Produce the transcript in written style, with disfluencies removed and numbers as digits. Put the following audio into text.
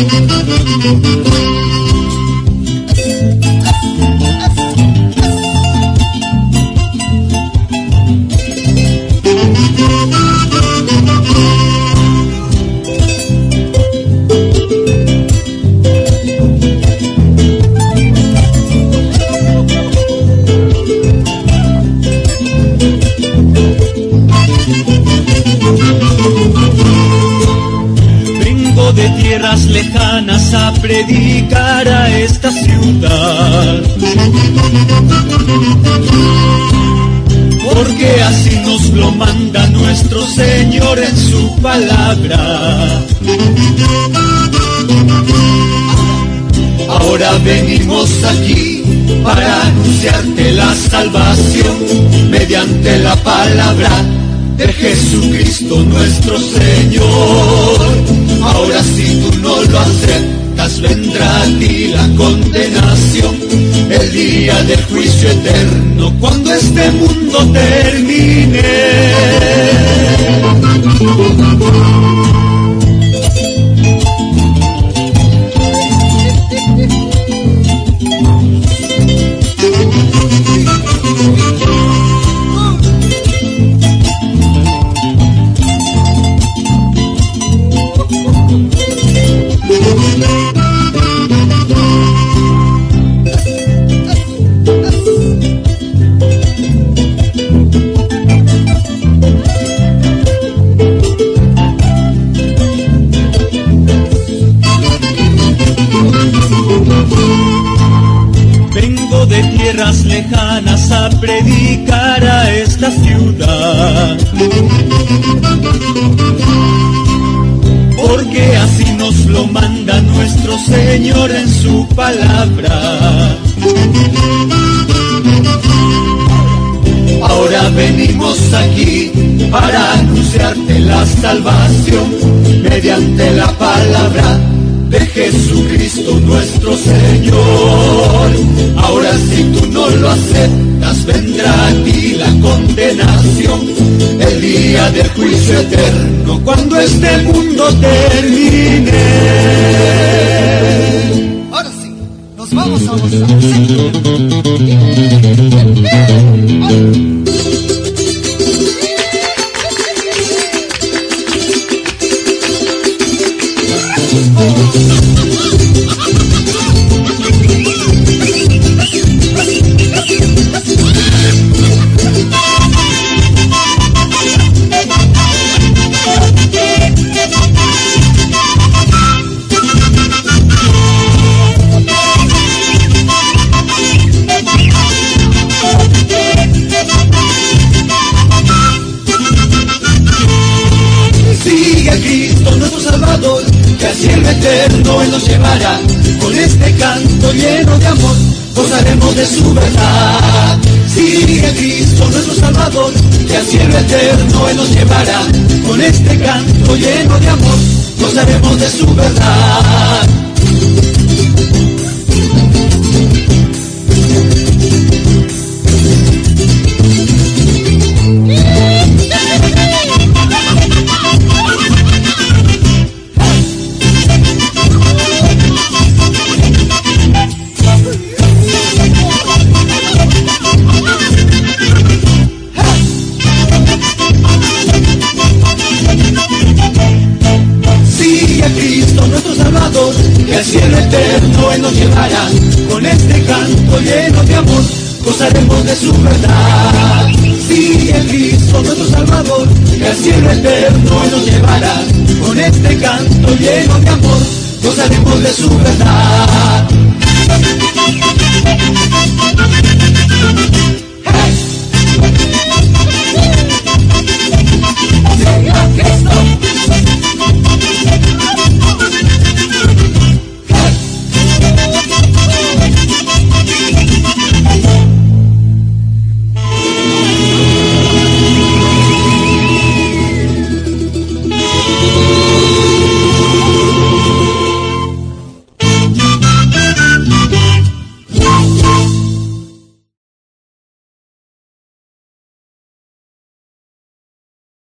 De tierras lejanas a predicar a esta ciudad, porque así nos lo manda nuestro Señor en su palabra. Ahora venimos aquí para anunciarte la salvación mediante la palabra de Jesucristo nuestro Señor. Ahora si tú no lo aceptas, vendrá a ti la condenación, el día del juicio eterno, cuando este mundo termine. Vengo de tierras lejanas a predicar a esta ciudad, porque así nos lo manda nuestro Señor en su palabra. Ahora venimos aquí para anunciarte la salvación mediante la palabra de Jesucristo nuestro Señor. Ahora si tú no lo aceptas, vendrá a ti la condenación, el día del juicio eterno, cuando este mundo termine. Ahora sí, nos vamos a gozar. Sigue a Cristo nuestro Salvador, que al cielo eterno Él nos llevará. Con este canto lleno de amor, gozaremos de su verdad. Sigue a Cristo nuestro Salvador, que al cielo eterno Él nos llevará. Con este canto lleno de amor, gozaremos de su verdad. Sigue a Cristo nuestro Salvador, que al cielo eterno Él nos llevará. Con este canto lleno de amor, gozaremos de su verdad. Sigue a Cristo nuestro Salvador, que al cielo eterno Él nos llevará. Con este canto lleno de amor, gozaremos de su verdad.